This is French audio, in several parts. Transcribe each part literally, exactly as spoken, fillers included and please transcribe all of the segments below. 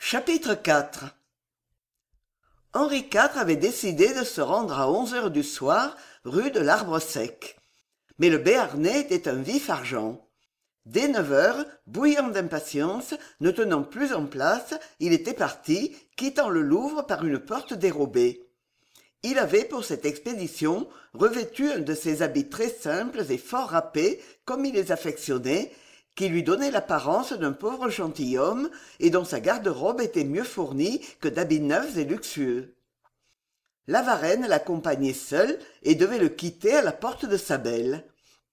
Chapitre quatre. Henri quatre avait décidé de se rendre à onze heures du soir rue de l'Arbre Sec. Mais le Béarnais était un vif argent. Dès neuf heures, bouillant d'impatience, ne tenant plus en place, il était parti, quittant le Louvre par une porte dérobée. Il avait, pour cette expédition, revêtu un de ces habits très simples et fort râpés, comme il les affectionnait, qui lui donnaient l'apparence d'un pauvre gentilhomme et dont sa garde-robe était mieux fournie que d'habits neufs et luxueux. Lavarenne l'accompagnait seul et devait le quitter à la porte de sa belle.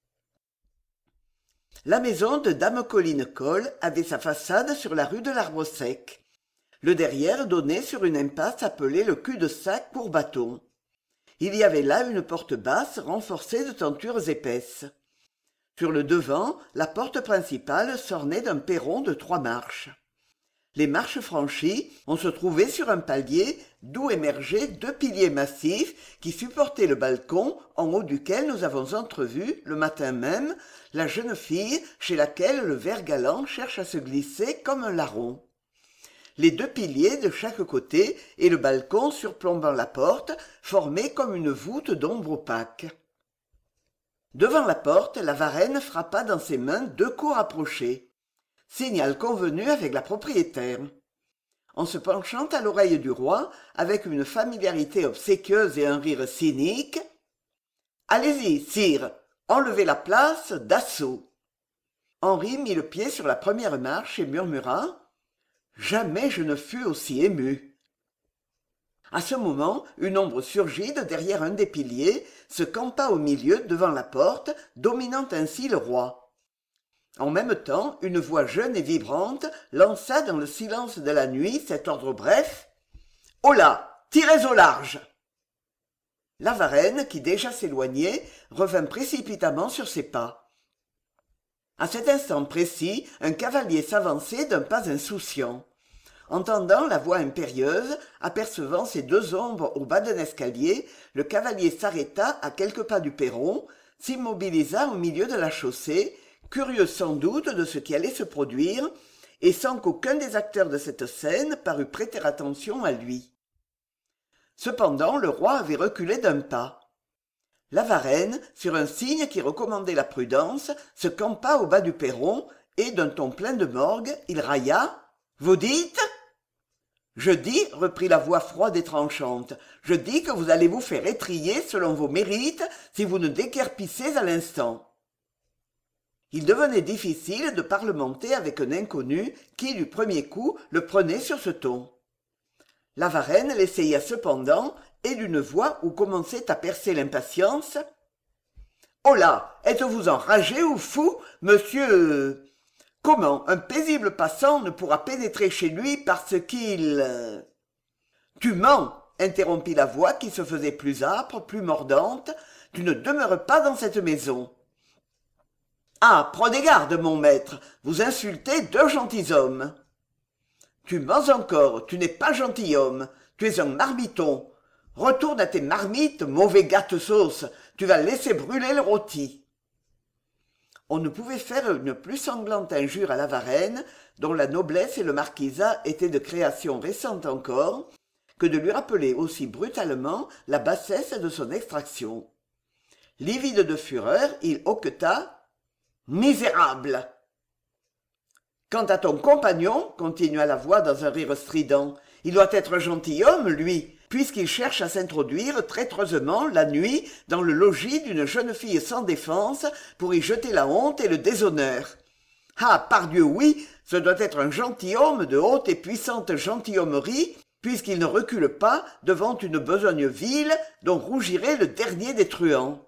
La maison de dame Colline Colle avait sa façade sur la rue de l'Arbre Sec. Le derrière donnait sur une impasse appelée le cul-de-sac pour bâton. Il y avait là une porte basse renforcée de tentures épaisses. Sur le devant, la porte principale s'ornait d'un perron de trois marches. Les marches franchies, on se trouvait sur un palier d'où émergeaient deux piliers massifs qui supportaient le balcon en haut duquel nous avons entrevu, le matin même, la jeune fille chez laquelle le ver galant cherche à se glisser comme un larron. Les deux piliers de chaque côté et le balcon surplombant la porte formaient comme une voûte d'ombre opaque. Devant la porte, la Varenne frappa dans ses mains deux coups rapprochés. Signal convenu avec la propriétaire. En se penchant à l'oreille du roi, avec une familiarité obséquieuse et un rire cynique, « Allez-y, sire, enlevez la place d'assaut. » Henri mit le pied sur la première marche et murmura « Jamais je ne fus aussi ému. » À ce moment, une ombre surgit de derrière un des piliers, se campa au milieu devant la porte, dominant ainsi le roi. En même temps, une voix jeune et vibrante lança dans le silence de la nuit cet ordre bref « Holà, tirez au large !» La Varenne, qui déjà s'éloignait, revint précipitamment sur ses pas. À cet instant précis, un cavalier s'avançait d'un pas insouciant. Entendant la voix impérieuse, apercevant ces deux ombres au bas d'un escalier, le cavalier s'arrêta à quelques pas du perron, s'immobilisa au milieu de la chaussée, curieux sans doute de ce qui allait se produire, et sans qu'aucun des acteurs de cette scène parût prêter attention à lui. Cependant, le roi avait reculé d'un pas. La Varenne, sur un signe qui recommandait la prudence, se campa au bas du perron, et d'un ton plein de morgue, il railla « Vous dites ?» « Je dis, reprit la voix froide et tranchante, je dis que vous allez vous faire étriller selon vos mérites si vous ne déguerpissez à l'instant. » Il devenait difficile de parlementer avec un inconnu qui, du premier coup, le prenait sur ce ton. La Varenne l'essaya cependant, et d'une voix où commençait à percer l'impatience. « Holà, êtes-vous enragé ou fou, monsieur... Comment un paisible passant ne pourra pénétrer chez lui parce qu'il... »« Tu mens, interrompit la voix qui se faisait plus âpre, plus mordante. Tu ne demeures pas dans cette maison. »« Ah, prenez garde, mon maître, vous insultez deux gentilshommes. »« Tu mens encore, tu n'es pas gentilhomme, tu es un marmiton. Retourne à tes marmites, mauvais gâte-sauce, tu vas laisser brûler le rôti. » On ne pouvait faire une plus sanglante injure à la Varenne, dont la noblesse et le marquisat étaient de création récente encore, que de lui rappeler aussi brutalement la bassesse de son extraction. Livide de fureur, il hoqueta « Misérable !» Quant à ton compagnon, continua la voix dans un rire strident, il doit être gentilhomme, lui, puisqu'il cherche à s'introduire traîtreusement la nuit dans le logis d'une jeune fille sans défense pour y jeter la honte et le déshonneur. Ah, pardieu, oui, ce doit être un gentilhomme de haute et puissante gentilhommerie, puisqu'il ne recule pas devant une besogne vile dont rougirait le dernier des truands.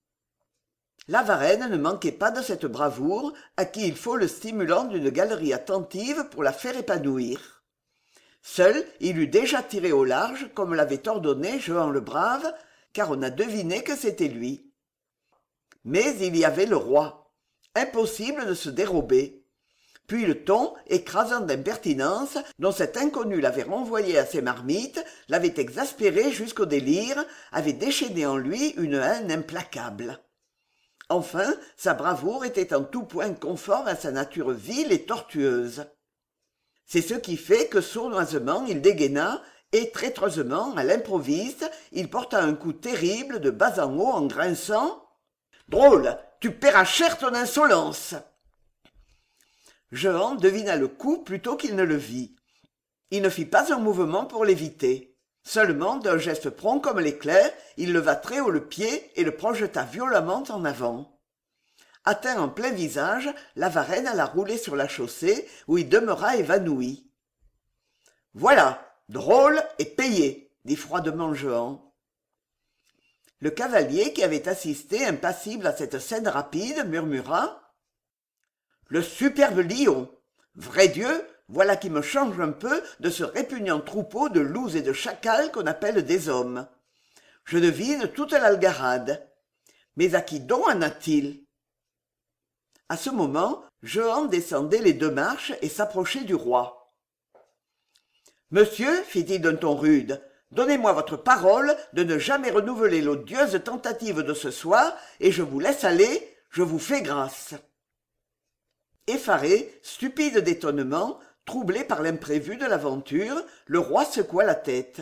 La Varenne ne manquait pas de cette bravoure à qui il faut le stimulant d'une galerie attentive pour la faire épanouir. Seul, il eût déjà tiré au large, comme l'avait ordonné Jehan le Brave, car on a deviné que c'était lui. Mais il y avait le roi. Impossible de se dérober. Puis le ton, écrasant d'impertinence, dont cet inconnu l'avait renvoyé à ses marmites, l'avait exaspéré jusqu'au délire, avait déchaîné en lui une haine implacable. Enfin, sa bravoure était en tout point conforme à sa nature vile et tortueuse. C'est ce qui fait que sournoisement il dégaina, et traîtreusement, à l'improviste, il porta un coup terrible de bas en haut en grinçant « Drôle, tu paieras cher ton insolence !» Jehan devina le coup plutôt qu'il ne le vit. Il ne fit pas un mouvement pour l'éviter. Seulement, d'un geste prompt comme l'éclair, il leva très haut le pied et le projeta violemment en avant. Atteint en plein visage, la varenne alla rouler sur la chaussée, où il demeura évanoui. « Voilà, drôle et payé !» dit froidement Jehan. Le cavalier, qui avait assisté impassible à cette scène rapide, murmura « Le superbe lion ! Vrai Dieu, voilà qui me change un peu de ce répugnant troupeau de loups et de chacals qu'on appelle des hommes. Je devine toute l'algarade. Mais à qui donc en a-t-il ?» À ce moment, Jehan descendait les deux marches et s'approchait du roi. « Monsieur, fit-il d'un ton rude, donnez-moi votre parole de ne jamais renouveler l'odieuse tentative de ce soir, et je vous laisse aller, je vous fais grâce. » Effaré, stupide d'étonnement, troublé par l'imprévu de l'aventure, le roi secoua la tête.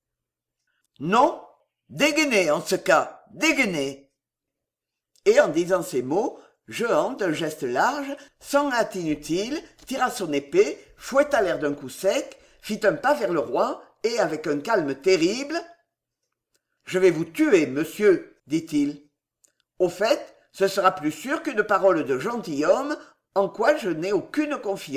« Non, dégainez en ce cas, dégainez !» Et en disant ces mots, Jehan, d'un geste large, sans hâte inutile, tira son épée, fouetta l'air d'un coup sec, fit un pas vers le roi, et avec un calme terrible « Je vais vous tuer, monsieur, dit-il. Au fait, ce sera plus sûr qu'une parole de gentilhomme en quoi je n'ai aucune confiance. »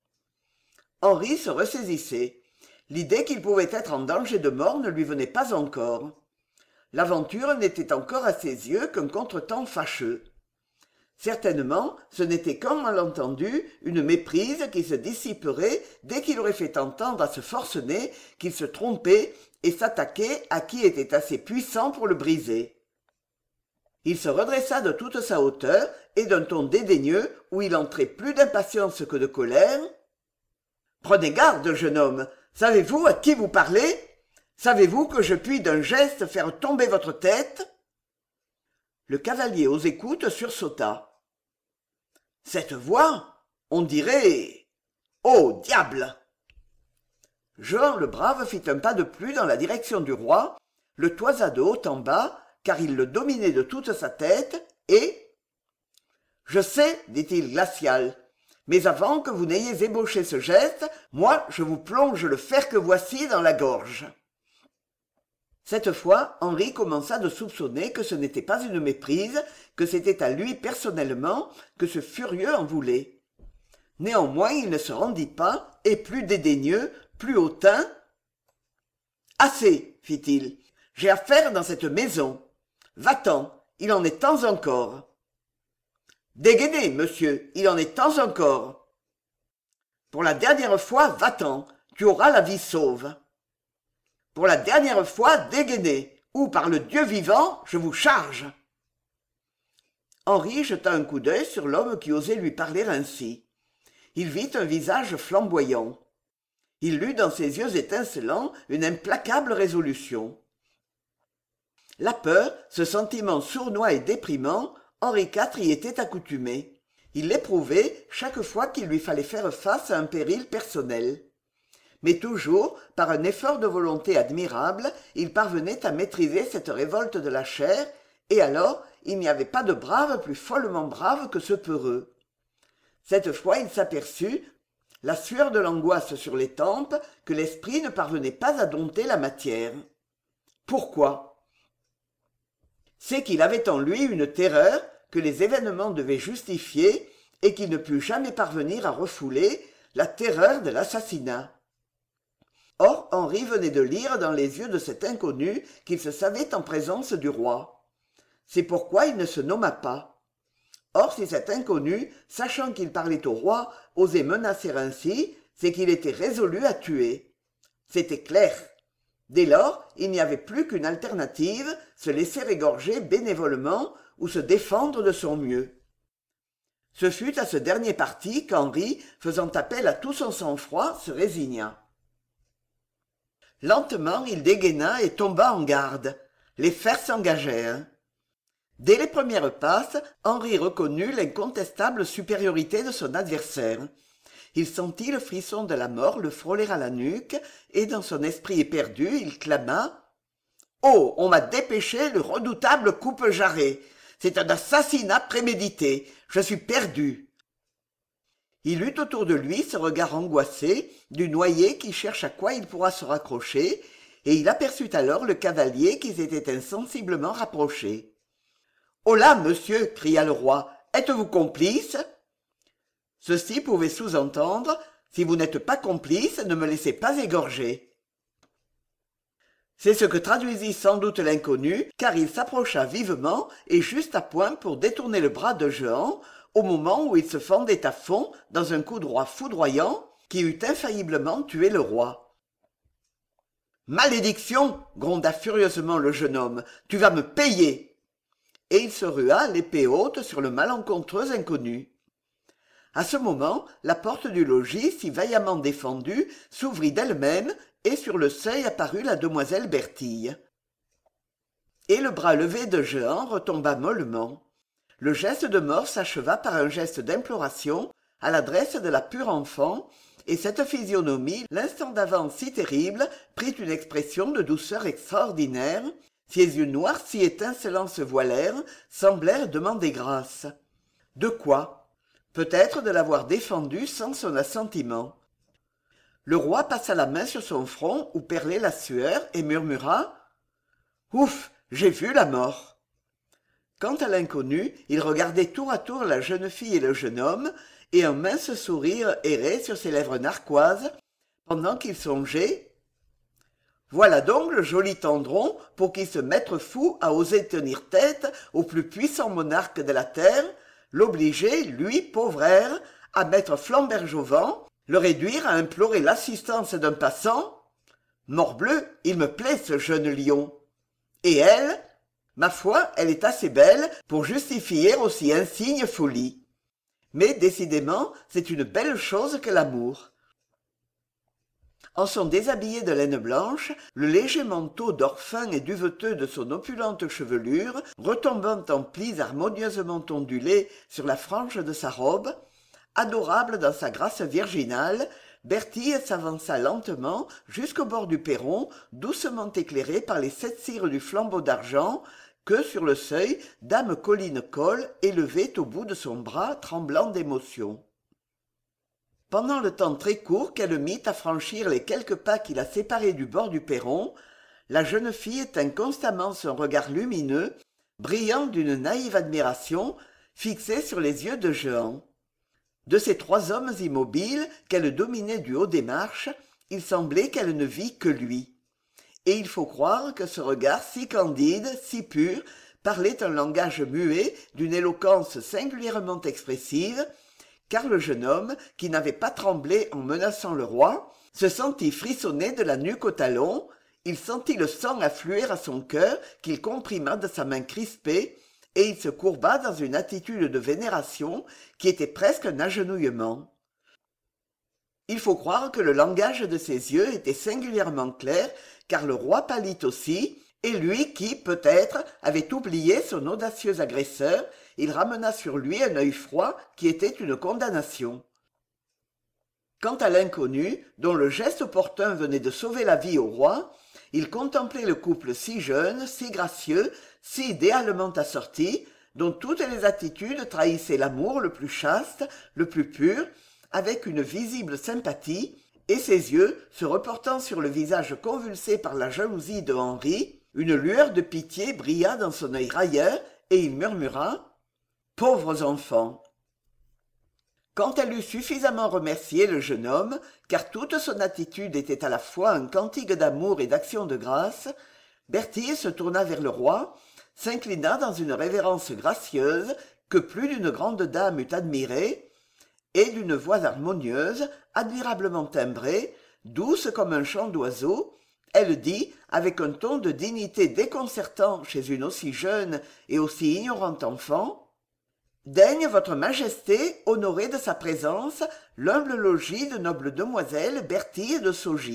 Henri se ressaisissait. L'idée qu'il pouvait être en danger de mort ne lui venait pas encore. L'aventure n'était encore à ses yeux qu'un contretemps fâcheux. Certainement, ce n'était qu'un malentendu, une méprise qui se dissiperait dès qu'il aurait fait entendre à ce forcené qu'il se trompait et s'attaquait à qui était assez puissant pour le briser. Il se redressa de toute sa hauteur et d'un ton dédaigneux où il entrait plus d'impatience que de colère. « Prenez garde, jeune homme, savez-vous à qui vous parlez ? Savez-vous que je puis d'un geste faire tomber votre tête ?» Le cavalier aux écoutes sursauta. « Cette voix, on dirait... Oh, diable !» Jehan le Brave fit un pas de plus dans la direction du roi, le toisa de haut en bas, car il le dominait de toute sa tête, et... « Je sais, dit-il glacial, mais avant que vous n'ayez ébauché ce geste, moi je vous plonge le fer que voici dans la gorge. » Cette fois, Henri commença de soupçonner que ce n'était pas une méprise, que c'était à lui personnellement que ce furieux en voulait. Néanmoins, il ne se rendit pas, et plus dédaigneux, plus hautain. « Assez, fit-il, j'ai affaire dans cette maison. Va-t'en, il en est temps encore. »« Dégainez, monsieur, il en est temps encore. »« Pour la dernière fois, va-t'en, tu auras la vie sauve. »« Pour la dernière fois, dégainez, ou par le Dieu vivant, je vous charge. » Henri jeta un coup d'œil sur l'homme qui osait lui parler ainsi. Il vit un visage flamboyant. Il lut dans ses yeux étincelants une implacable résolution. La peur, ce sentiment sournois et déprimant, Henri quatre y était accoutumé. Il l'éprouvait chaque fois qu'il lui fallait faire face à un péril personnel. Mais toujours, par un effort de volonté admirable, il parvenait à maîtriser cette révolte de la chair, et alors il n'y avait pas de brave plus follement brave que ce peureux. Cette fois il s'aperçut, la sueur de l'angoisse sur les tempes, que l'esprit ne parvenait pas à dompter la matière. Pourquoi ? C'est qu'il avait en lui une terreur que les événements devaient justifier et qu'il ne put jamais parvenir à refouler, la terreur de l'assassinat. Or Henri venait de lire dans les yeux de cet inconnu qu'il se savait en présence du roi. C'est pourquoi il ne se nomma pas. Or si cet inconnu, sachant qu'il parlait au roi, osait menacer ainsi, c'est qu'il était résolu à tuer. C'était clair. Dès lors, il n'y avait plus qu'une alternative, se laisser égorger bénévolement ou se défendre de son mieux. Ce fut à ce dernier parti qu'Henri, faisant appel à tout son sang-froid, se résigna. Lentement, il dégaina et tomba en garde. Les fers s'engagèrent. Dès les premières passes, Henri reconnut l'incontestable supériorité de son adversaire. il sentit le frisson de la mort le frôler à la nuque, et dans son esprit éperdu, il clama « Oh, on m'a dépêché le redoutable coupe-jarret. C'est un assassinat prémédité. Je suis perdu. » Il eut autour de lui ce regard angoissé du noyé qui cherche à quoi il pourra se raccrocher, et il aperçut alors le cavalier qui s'était insensiblement rapproché. « Holà, monsieur !» cria le roi. « Êtes-vous complice ?» Ceci pouvait sous-entendre « Si vous n'êtes pas complice, ne me laissez pas égorger. » C'est ce que traduisit sans doute l'inconnu, car il s'approcha vivement et juste à point pour détourner le bras de Jehan, au moment où il se fendait à fond dans un coup droit foudroyant qui eût infailliblement tué le roi. « Malédiction !» gronda furieusement le jeune homme. « Tu vas me payer !» Et il se rua, l'épée haute, sur le malencontreux inconnu. À ce moment, la porte du logis, si vaillamment défendue, s'ouvrit d'elle-même, et sur le seuil apparut la demoiselle Bertille. Et le bras levé de Jehan retomba mollement. Le geste de mort s'acheva par un geste d'imploration à l'adresse de la pure enfant, et cette physionomie, l'instant d'avant si terrible, prit une expression de douceur extraordinaire. Ses yeux noirs si étincelants se voilèrent, semblèrent demander grâce. De quoi ? Peut-être de l'avoir défendu sans son assentiment. Le roi passa la main sur son front où perlait la sueur et murmura « Ouf, j'ai vu la mort !» Quant à l'inconnu, il regardait tour à tour la jeune fille et le jeune homme, et un mince sourire errait sur ses lèvres narquoises, pendant qu'il songeait « Voilà donc le joli tendron pour qui ce maître fou a osé tenir tête au plus puissant monarque de la terre, l'obliger, lui, pauvre air, à mettre Flamberge au vent, le réduire à implorer l'assistance d'un passant. Morbleu, il me plaît ce jeune lion. Et elle ? Ma foi, elle est assez belle pour justifier aussi insigne folie. Mais décidément, c'est une belle chose que l'amour. » En son déshabillé de laine blanche, le léger manteau d'or fin et duveteux de son opulente chevelure, retombant en plis harmonieusement ondulés sur la frange de sa robe, adorable dans sa grâce virginale, Bertille s'avança lentement jusqu'au bord du perron, doucement éclairé par les sept cires du flambeau d'argent que, sur le seuil, dame Colline Colle élevait au bout de son bras, tremblant d'émotion. Pendant le temps très court qu'elle mit à franchir les quelques pas qui la séparaient du bord du perron, la jeune fille tint constamment son regard lumineux, brillant d'une naïve admiration, fixé sur les yeux de Jehan. De ces trois hommes immobiles qu'elle dominait du haut des marches, il semblait qu'elle ne vît que lui. Et il faut croire que ce regard si candide, si pur, parlait un langage muet d'une éloquence singulièrement expressive, car le jeune homme, qui n'avait pas tremblé en menaçant le roi, se sentit frissonner de la nuque au talon, il sentit le sang affluer à son cœur qu'il comprima de sa main crispée, et il se courba dans une attitude de vénération qui était presque un agenouillement. Il faut croire que le langage de ses yeux était singulièrement clair, car le roi pâlit aussi, et lui qui, peut-être, avait oublié son audacieux agresseur, il ramena sur lui un œil froid qui était une condamnation. Quant à l'inconnu, dont le geste opportun venait de sauver la vie au roi, il contemplait le couple si jeune, si gracieux, si idéalement assorti, dont toutes les attitudes trahissaient l'amour le plus chaste, le plus pur, avec une visible sympathie, et ses yeux, se reportant sur le visage convulsé par la jalousie de Henri, une lueur de pitié brilla dans son œil railleur, et il murmura « Pauvres enfants !» Quand elle eut suffisamment remercié le jeune homme, car toute son attitude était à la fois un cantique d'amour et d'action de grâce, Bertille se tourna vers le roi, s'inclina dans une révérence gracieuse que plus d'une grande dame eût admirée, et d'une voix harmonieuse, admirablement timbrée, douce comme un chant d'oiseau, elle dit, avec un ton de dignité déconcertant chez une aussi jeune et aussi ignorante enfant, « Daigne votre majesté honorer de sa présence l'humble logis de noble demoiselle Bertille de Saugis. »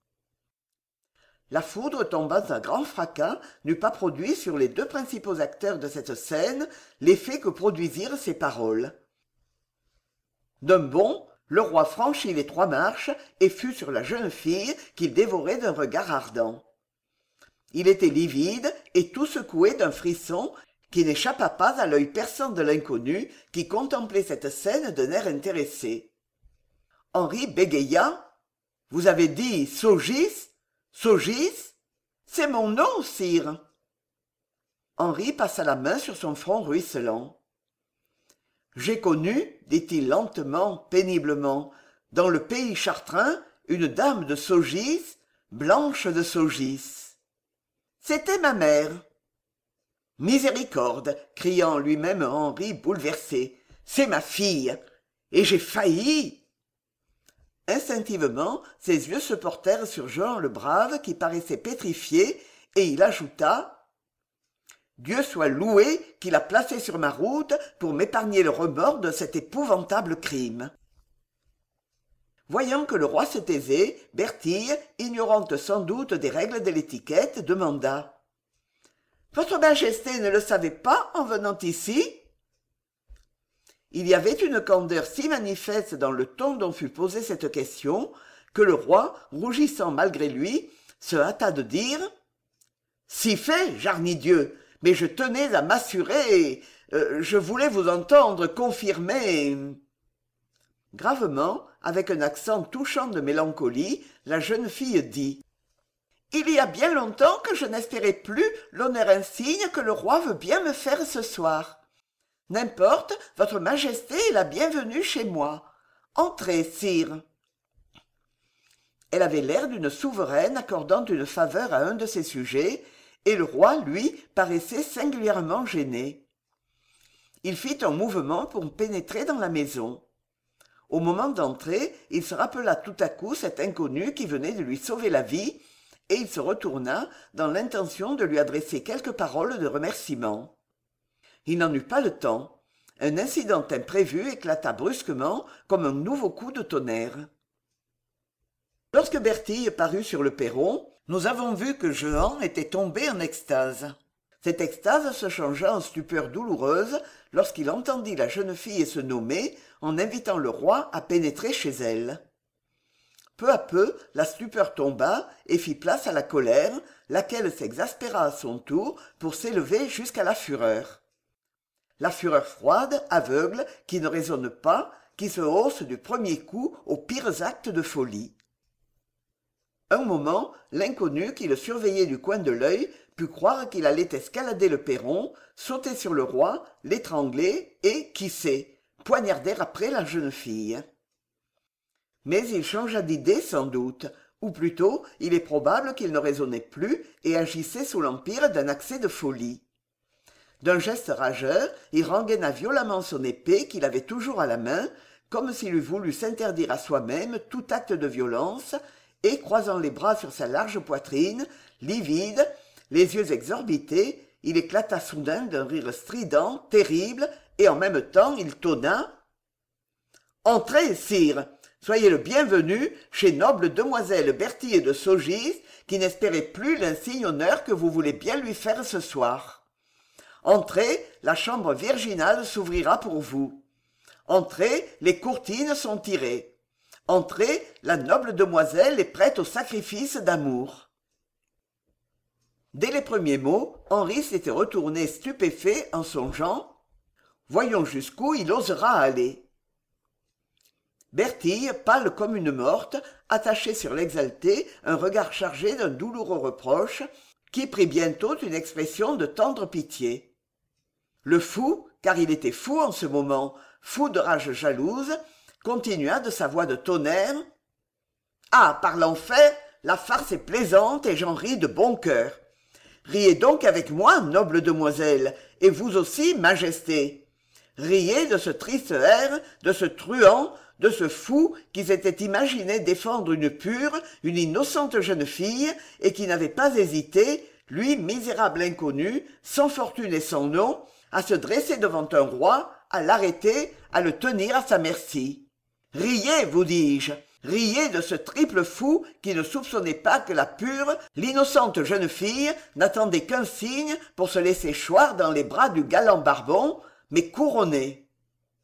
La foudre tombant à grand fracas n'eût pas produit sur les deux principaux acteurs de cette scène l'effet que produisirent ces paroles. D'un bond, Le roi franchit les trois marches et fut sur la jeune fille qu'il dévorait d'un regard ardent. Il était livide et tout secoué d'un frisson qui n'échappa pas à l'œil perçant de l'inconnu qui contemplait cette scène d'un air intéressé. Henri bégaya. « Vous avez dit Sogis? Sogis? C'est mon nom, sire. » Henri passa la main sur son front ruisselant. « J'ai connu, dit-il lentement, péniblement, dans le pays chartrain, une dame de Sogis, Blanche de Sogis. C'était ma mère. » Miséricorde, cria en lui-même Henri bouleversé, c'est ma fille, et j'ai failli. Instinctivement, ses yeux se portèrent sur Jehan le Brave qui paraissait pétrifié, et il ajouta « Dieu soit loué qu'il a placé sur ma route pour m'épargner le remords de cet épouvantable crime. » Voyant que le roi se taisait, Bertille, ignorante sans doute des règles de l'étiquette, demanda « Votre Majesté ne le savait pas en venant ici ?» Il y avait une candeur si manifeste dans le ton dont fut posée cette question que le roi, rougissant malgré lui, se hâta de dire « Si fait, jarni Dieu, mais je tenais à m'assurer, euh, je voulais vous entendre confirmer. » Gravement, avec un accent touchant de mélancolie, la jeune fille dit « Il y a bien longtemps que je n'espérais plus l'honneur insigne que le roi veut bien me faire ce soir. N'importe, votre majesté est la bienvenue chez moi. Entrez, sire. » Elle avait l'air d'une souveraine accordant une faveur à un de ses sujets, et le roi, lui, paraissait singulièrement gêné. Il fit un mouvement pour pénétrer dans la maison. Au moment d'entrer, il se rappela tout à coup cet inconnu qui venait de lui sauver la vie, et il se retourna dans l'intention de lui adresser quelques paroles de remerciement. Il n'en eut pas le temps. Un incident imprévu éclata brusquement comme un nouveau coup de tonnerre. Lorsque Bertille parut sur le perron, nous avons vu que Jehan était tombé en extase. Cette extase se changea en stupeur douloureuse lorsqu'il entendit la jeune fille se nommer en invitant le roi à pénétrer chez elle. Peu à peu, la stupeur tomba et fit place à la colère, laquelle s'exaspéra à son tour pour s'élever jusqu'à la fureur. La fureur froide, aveugle, qui ne raisonne pas, qui se hausse du premier coup aux pires actes de folie. Un moment, l'inconnu qui le surveillait du coin de l'œil put croire qu'il allait escalader le perron, sauter sur le roi, l'étrangler et, qui sait, poignarder après la jeune fille. Mais il changea d'idée sans doute, ou plutôt il est probable qu'il ne raisonnait plus et agissait sous l'empire d'un accès de folie. D'un geste rageur, il rengaina violemment son épée qu'il avait toujours à la main, comme s'il eût voulu s'interdire à soi-même tout acte de violence, et, croisant les bras sur sa large poitrine, livide, les yeux exorbités, il éclata soudain d'un rire strident, terrible, et en même temps il tonna « Entrez, sire, soyez le bienvenu chez noble demoiselle Bertille de Sogis, qui n'espérait plus l'insigne honneur que vous voulez bien lui faire ce soir. Entrez, la chambre virginale s'ouvrira pour vous. Entrez, les courtines sont tirées. Entrez, la noble demoiselle est prête au sacrifice d'amour. » Dès les premiers mots, Henri s'était retourné stupéfait en songeant « Voyons jusqu'où il osera aller. » Bertille, pâle comme une morte, attachait sur l'exalté un regard chargé d'un douloureux reproche, qui prit bientôt une expression de tendre pitié. Le fou, car il était fou en ce moment, fou de rage jalouse, continua de sa voix de tonnerre. « Ah, par l'enfer, la farce est plaisante et j'en ris de bon cœur. Riez donc avec moi, noble demoiselle, et vous aussi, majesté. Riez de ce triste air, de ce truand, de ce fou qui s'était imaginé défendre une pure, une innocente jeune fille, et qui n'avait pas hésité, lui misérable inconnu, sans fortune et sans nom, à se dresser devant un roi, à l'arrêter, à le tenir à sa merci. Riez, vous dis-je, riez de ce triple fou qui ne soupçonnait pas que la pure, l'innocente jeune fille n'attendait qu'un signe pour se laisser choir dans les bras du galant Barbon, mais couronné.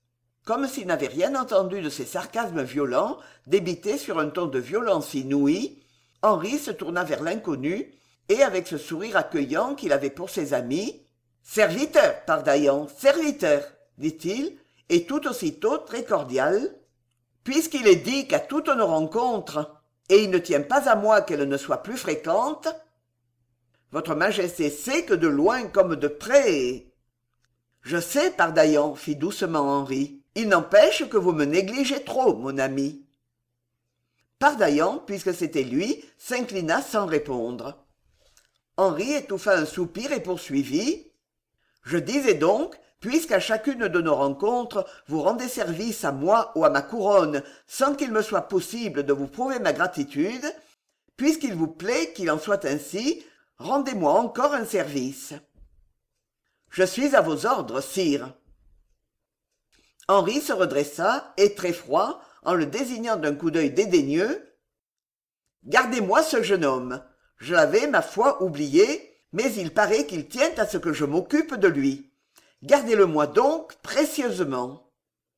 comme s'il n'avait rien entendu de ces sarcasmes violents, débités sur un ton de violence inouïe, Henri se tourna vers l'inconnu, et avec ce sourire accueillant qu'il avait pour ses amis, « Serviteur, Pardaillan, serviteur !» dit-il, et tout aussitôt très cordial, « Puisqu'il est dit qu'à toute nos rencontres, et il ne tient pas à moi qu'elles ne soient plus fréquentes, votre majesté sait que de loin comme de près... » « Je sais, Pardaillan, fit doucement Henri. Il n'empêche que vous me négligez trop, mon ami. » Pardaillan, puisque c'était lui, s'inclina sans répondre. Henri étouffa un soupir et poursuivit. « Je disais donc, puisqu'à chacune de nos rencontres vous rendez service à moi ou à ma couronne sans qu'il me soit possible de vous prouver ma gratitude, puisqu'il vous plaît qu'il en soit ainsi, rendez-moi encore un service. » « Je suis à vos ordres, sire. » Henri se redressa, et très froid, en le désignant d'un coup d'œil dédaigneux. « Gardez-moi ce jeune homme. Je l'avais, ma foi, oublié, mais il paraît qu'il tient à ce que je m'occupe de lui. Gardez-le-moi donc précieusement. »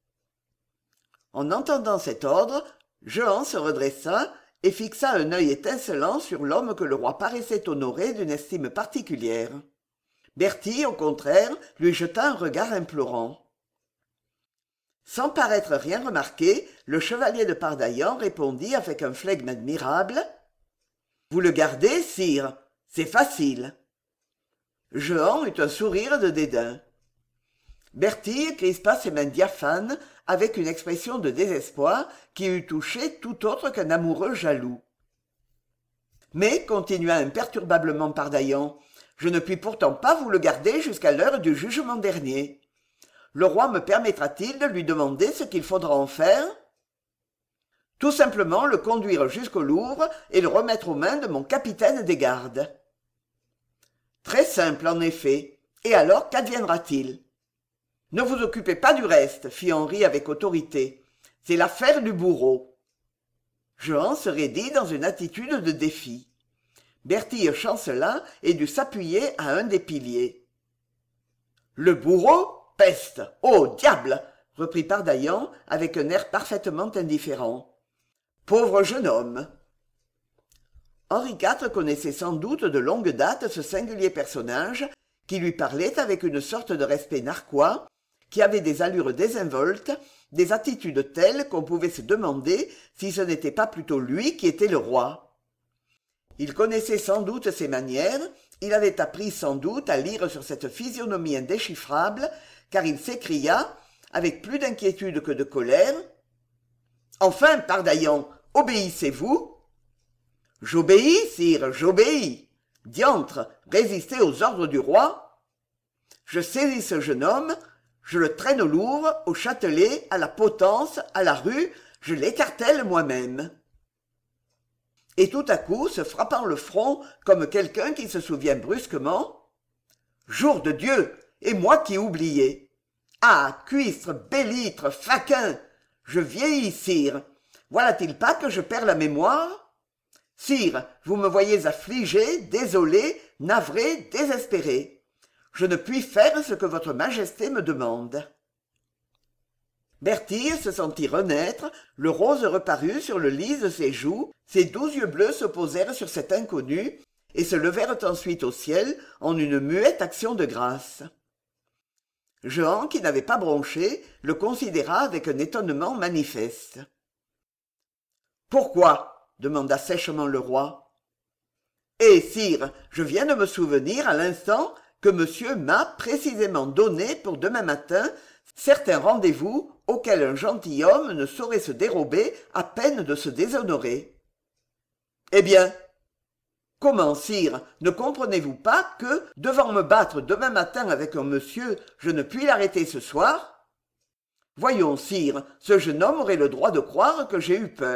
En entendant cet ordre, Jehan se redressa et fixa un œil étincelant sur l'homme que le roi paraissait honorer d'une estime particulière. Bertille, au contraire, lui jeta un regard implorant. Sans paraître rien remarquer, le chevalier de Pardaillan répondit avec un flegme admirable. « Vous le gardez, sire, c'est facile. » Jehan eut un sourire de dédain. Bertille crispa ses mains diaphanes avec une expression de désespoir qui eût touché tout autre qu'un amoureux jaloux. « Mais, continua imperturbablement Pardaillan, je ne puis pourtant pas vous le garder jusqu'à l'heure du jugement dernier. Le roi me permettra-t-il de lui demander ce qu'il faudra en faire ? Tout simplement le conduire jusqu'au Louvre et le remettre aux mains de mon capitaine des gardes. Très simple, en effet. Et alors, qu'adviendra-t-il ? Ne vous occupez pas du reste, fit Henri avec autorité. C'est l'affaire du bourreau. Jehan se raidit dans une attitude de défi. Bertille chancela et dut s'appuyer à un des piliers. « Le bourreau ? Peste ! Oh, diable !» reprit Pardaillan avec un air parfaitement indifférent. « Pauvre jeune homme !» Henri quatre connaissait sans doute de longue date ce singulier personnage qui lui parlait avec une sorte de respect narquois, qui avait des allures désinvoltes, des attitudes telles qu'on pouvait se demander si ce n'était pas plutôt lui qui était le roi. Il connaissait sans doute ses manières, il avait appris sans doute à lire sur cette physionomie indéchiffrable, car il s'écria, avec plus d'inquiétude que de colère, « Enfin, Pardaillan, obéissez-vous » ?»« J'obéis, sire, j'obéis. Diantre, résister aux ordres du roi ? Je saisis ce jeune homme, je le traîne au Louvre, au Châtelet, à la Potence, à la rue, je l'écartèle moi-même. » Et tout à coup, se frappant le front comme quelqu'un qui se souvient brusquement, « Jour de Dieu, et moi qui oubliais. Ah, cuistre, bellitre, faquin, je vieillis, sire. Voilà-t-il pas que je perds la mémoire ? Sire, vous me voyez affligé, désolé, navré, désespéré. Je ne puis faire ce que votre majesté me demande. » Bertille se sentit renaître, le rose reparut sur le lys de ses joues, ses doux yeux bleus se posèrent sur cet inconnu et se levèrent ensuite au ciel en une muette action de grâce. Jehan, qui n'avait pas bronché, le considéra avec un étonnement manifeste. « Pourquoi ?» demanda sèchement le roi. « Eh, sire, je viens de me souvenir à l'instant que monsieur m'a précisément donné pour demain matin certains rendez-vous auxquels un gentilhomme ne saurait se dérober à peine de se déshonorer. » « Eh bien, comment, sire, ne comprenez-vous pas que, devant me battre demain matin avec un monsieur, je ne puis l'arrêter ce soir ? Voyons, sire, ce jeune homme aurait le droit de croire que j'ai eu peur. »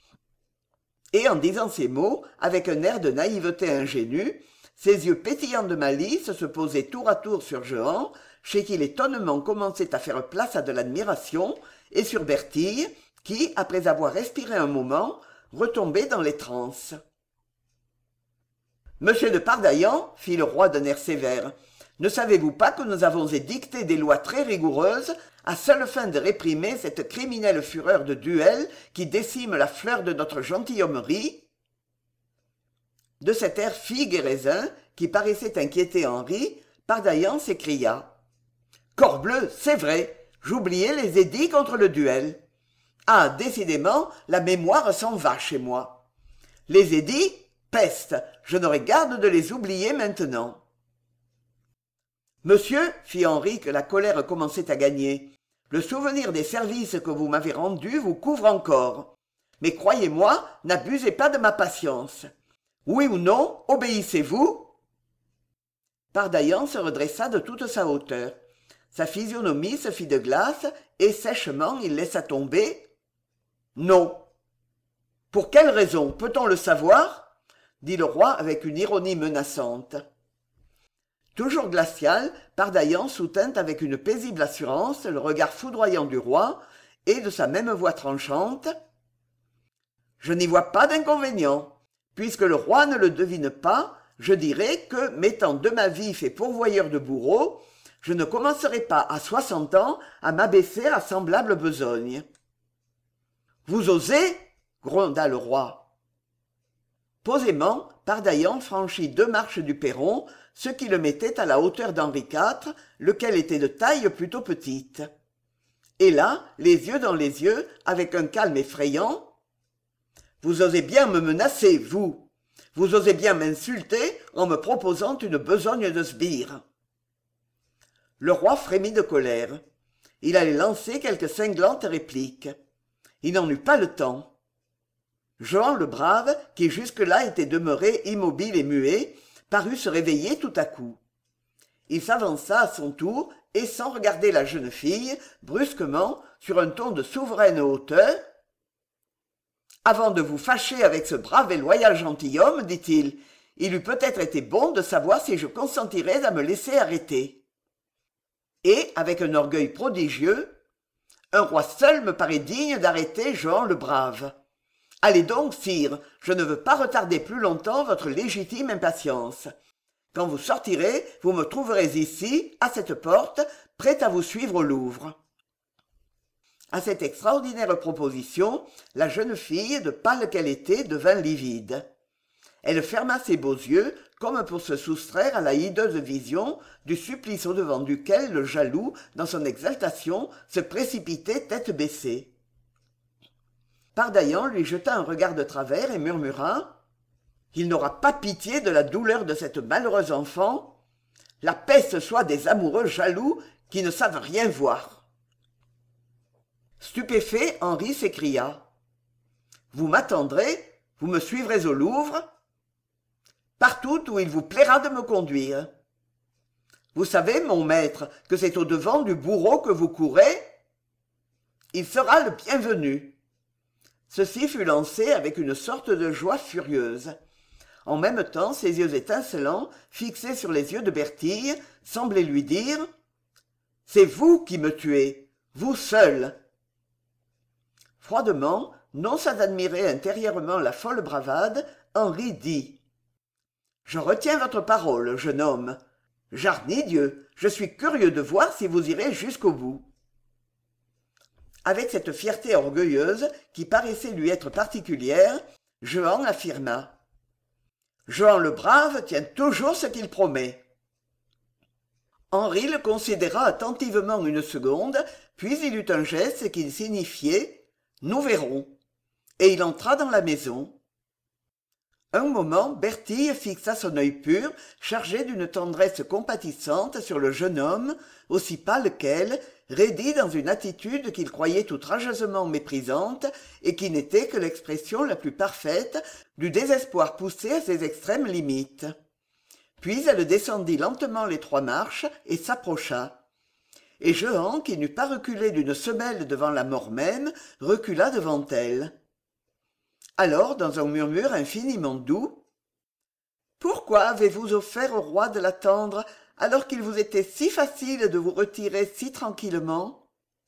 Et en disant ces mots, avec un air de naïveté ingénue, ses yeux pétillants de malice se posaient tour à tour sur Jehan, chez qui l'étonnement commençait à faire place à de l'admiration, et sur Bertille, qui, après avoir respiré un moment, retombait dans les transes. « Monsieur de Pardaillan, fit le roi d'un air sévère, ne savez-vous pas que nous avons édicté des lois très rigoureuses à seule fin de réprimer cette criminelle fureur de duel qui décime la fleur de notre gentilhommerie. De cet air figue et raisin, qui paraissait inquiéter Henri, Pardaillan s'écria. « Corbleu, c'est vrai, j'oubliais les édits contre le duel. Ah, décidément, la mémoire s'en va chez moi. Les édits, peste, je n'aurais garde de les oublier maintenant. » Monsieur, fit Henri que la colère commençait à gagner, le souvenir des services que vous m'avez rendus vous couvre encore. Mais croyez-moi, n'abusez pas de ma patience. Oui ou non, obéissez-vous ? Pardaillan se redressa de toute sa hauteur. Sa physionomie se fit de glace, et sèchement il laissa tomber. « Non. »« Pour quelle raison, peut-on le savoir ?» dit le roi avec une ironie menaçante. Toujours glacial, Pardaillan soutint avec une paisible assurance le regard foudroyant du roi, et de sa même voix tranchante. « Je n'y vois pas d'inconvénient. Puisque le roi ne le devine pas, je dirai que, mettant de ma vif et pourvoyeur de bourreaux, je ne commencerai pas à soixante ans à m'abaisser à semblable besogne. »« Vous osez ?» gronda le roi. Posément, Pardaillan franchit deux marches du perron, ce qui le mettait à la hauteur d'Henri quatre, lequel était de taille plutôt petite. Et là, les yeux dans les yeux, avec un calme effrayant, « Vous osez bien me menacer, vous. Vous osez bien m'insulter en me proposant une besogne de sbire. » Le roi frémit de colère. Il allait lancer quelques cinglantes répliques. Il n'en eut pas le temps. Jehan le Brave, qui jusque-là était demeuré immobile et muet, parut se réveiller tout à coup. Il s'avança à son tour et, sans regarder la jeune fille, brusquement, sur un ton de souveraine hauteur, « Avant de vous fâcher avec ce brave et loyal gentilhomme, dit-il, il eût peut-être été bon de savoir si je consentirais à me laisser arrêter. » Et, avec un orgueil prodigieux, « Un roi seul me paraît digne d'arrêter Jehan le Brave. Allez donc, sire, je ne veux pas retarder plus longtemps votre légitime impatience. Quand vous sortirez, vous me trouverez ici, à cette porte, prêt à vous suivre au Louvre. » À cette extraordinaire proposition, la jeune fille, de pâle qu'elle était, devint livide. Elle ferma ses beaux yeux, comme pour se soustraire à la hideuse vision du supplice au-devant duquel le jaloux, dans son exaltation, se précipitait tête baissée. Pardaillan lui jeta un regard de travers et murmura « Il n'aura pas pitié de la douleur de cette malheureuse enfant. La peste soit des amoureux jaloux qui ne savent rien voir. » Stupéfait, Henri s'écria. « Vous m'attendrez, vous me suivrez au Louvre, partout où il vous plaira de me conduire. Vous savez, mon maître, que c'est au-devant du bourreau que vous courez. Il sera le bienvenu. » Ceci fut lancé avec une sorte de joie furieuse. En même temps, ses yeux étincelants, fixés sur les yeux de Bertille, semblaient lui dire « C'est vous qui me tuez, vous seul. » Froidement, non sans admirer intérieurement la folle bravade, Henri dit « Je retiens votre parole, jeune homme. Jarni Dieu, je suis curieux de voir si vous irez jusqu'au bout. » Avec cette fierté orgueilleuse qui paraissait lui être particulière, Jehan affirma « Jehan le Brave tient toujours ce qu'il promet. » Henri le considéra attentivement une seconde, puis il eut un geste qui signifiait « Nous verrons », et il entra dans la maison. Un moment, Bertille fixa son œil pur, chargé d'une tendresse compatissante sur le jeune homme, aussi pâle qu'elle, raidi dans une attitude qu'il croyait outrageusement méprisante et qui n'était que l'expression la plus parfaite du désespoir poussé à ses extrêmes limites. Puis elle descendit lentement les trois marches et s'approcha. Et Jehan, qui n'eût pas reculé d'une semelle devant la mort même, recula devant elle. Alors, dans un murmure infiniment doux, « Pourquoi avez-vous offert au roi de l'attendre alors qu'il vous était si facile de vous retirer si tranquillement ?»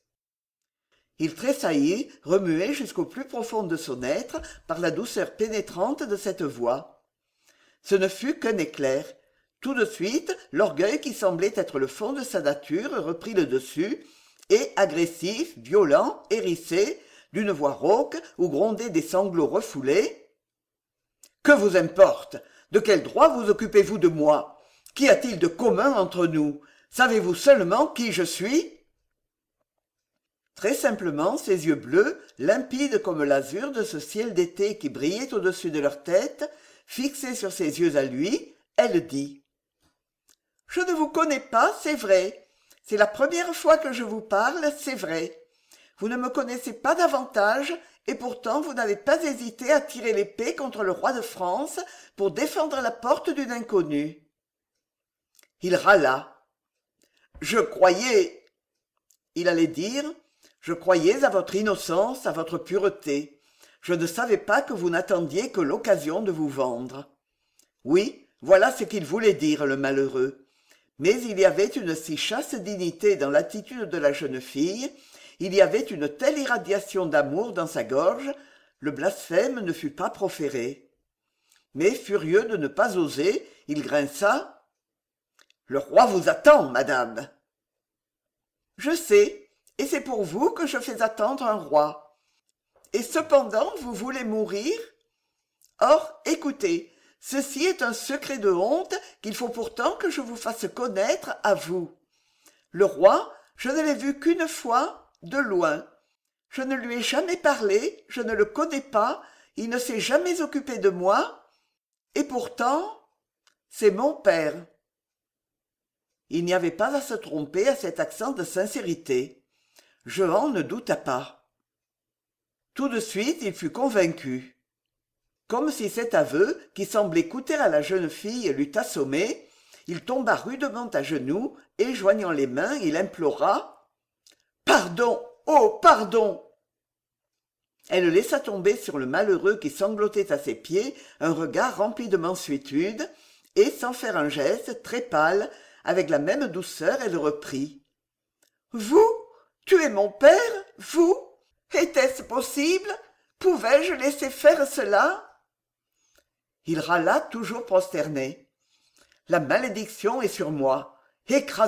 Il tressaillit, remué jusqu'au plus profond de son être par la douceur pénétrante de cette voix. Ce ne fut qu'un éclair. Tout de suite, l'orgueil qui semblait être le fond de sa nature reprit le dessus, et agressif, violent, hérissé, d'une voix rauque où grondaient des sanglots refoulés. « Que vous importe? De quel droit vous occupez-vous de moi? Qu'y a-t-il de commun entre nous? Savez-vous seulement qui je suis ?» Très simplement, ses yeux bleus, limpides comme l'azur de ce ciel d'été qui brillait au-dessus de leur tête, fixés sur ses yeux à lui, elle dit « Je ne vous connais pas, c'est vrai. C'est la première fois que je vous parle, c'est vrai. Vous ne me connaissez pas davantage, et pourtant vous n'avez pas hésité à tirer l'épée contre le roi de France pour défendre la porte d'une inconnue. » Il râla. « Je croyais... » Il allait dire « Je croyais à votre innocence, à votre pureté. Je ne savais pas que vous n'attendiez que l'occasion de vous vendre. » Oui, voilà ce qu'il voulait dire, le malheureux. Mais il y avait une si chaste dignité dans l'attitude de la jeune fille, il y avait une telle irradiation d'amour dans sa gorge, le blasphème ne fut pas proféré. Mais furieux de ne pas oser, il grinça. « Le roi vous attend, madame. »« Je sais, et c'est pour vous que je fais attendre un roi. Et cependant vous voulez mourir? Or, écoutez, ceci est un secret de honte qu'il faut pourtant que je vous fasse connaître à vous. Le roi, je ne l'ai vu qu'une fois, de loin. Je ne lui ai jamais parlé, je ne le connais pas, il ne s'est jamais occupé de moi, et pourtant, c'est mon père. » Il n'y avait pas à se tromper à cet accent de sincérité. Jehan ne douta pas. Tout de suite, il fut convaincu. Comme si cet aveu, qui semblait coûter à la jeune fille, l'eût assommé, il tomba rudement à genoux et, joignant les mains, il implora « Pardon, oh, pardon !» Elle laissa tomber sur le malheureux qui sanglotait à ses pieds un regard rempli de mansuétude, et, sans faire un geste, très pâle, avec la même douceur, elle reprit. « Vous, tuer mon père, vous? Était-ce possible? Pouvais-je laisser faire cela ?» Il râla toujours prosterné. « La malédiction est sur moi. Écrasez-moi. »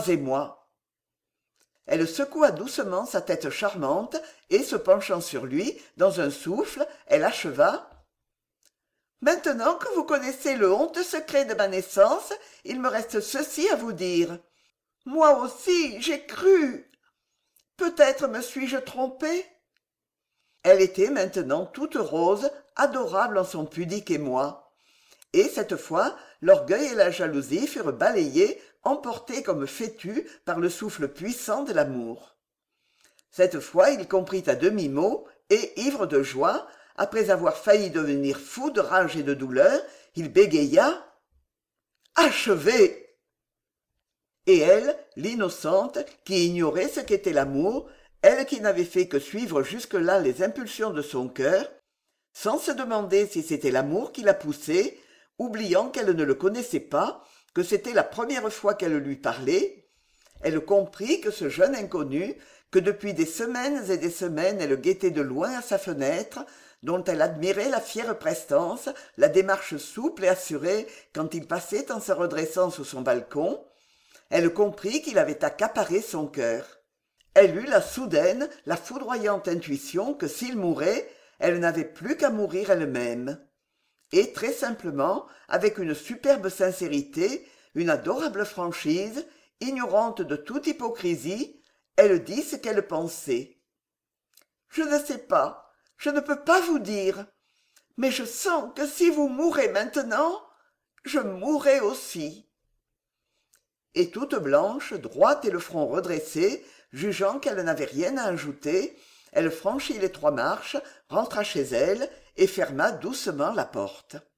Elle secoua doucement sa tête charmante et, se penchant sur lui, dans un souffle, elle acheva. « Maintenant que vous connaissez le honteux secret de ma naissance, il me reste ceci à vous dire. Moi aussi, j'ai cru. Peut-être me suis-je trompée ?» Elle était maintenant toute rose, adorable en son pudique émoi. Et cette fois, l'orgueil et la jalousie furent balayés, emportés comme fétus par le souffle puissant de l'amour. Cette fois, il comprit à demi-mot, et, ivre de joie, après avoir failli devenir fou de rage et de douleur, il bégaya « Achevez !» Et elle, l'innocente, qui ignorait ce qu'était l'amour, elle qui n'avait fait que suivre jusque-là les impulsions de son cœur, sans se demander si c'était l'amour qui la poussait, oubliant qu'elle ne le connaissait pas, que c'était la première fois qu'elle lui parlait, elle comprit que ce jeune inconnu, que depuis des semaines et des semaines elle guettait de loin à sa fenêtre, dont elle admirait la fière prestance, la démarche souple et assurée quand il passait en se redressant sous son balcon, elle comprit qu'il avait accaparé son cœur. Elle eut la soudaine, la foudroyante intuition que s'il mourait, elle n'avait plus qu'à mourir elle-même. Et très simplement, avec une superbe sincérité, une adorable franchise, ignorante de toute hypocrisie, elle dit ce qu'elle pensait. « Je ne sais pas, je ne peux pas vous dire, mais je sens que si vous mourrez maintenant, je mourrai aussi. » Et toute blanche, droite et le front redressé, jugeant qu'elle n'avait rien à ajouter, elle franchit les trois marches, rentra chez elle et ferma doucement la porte.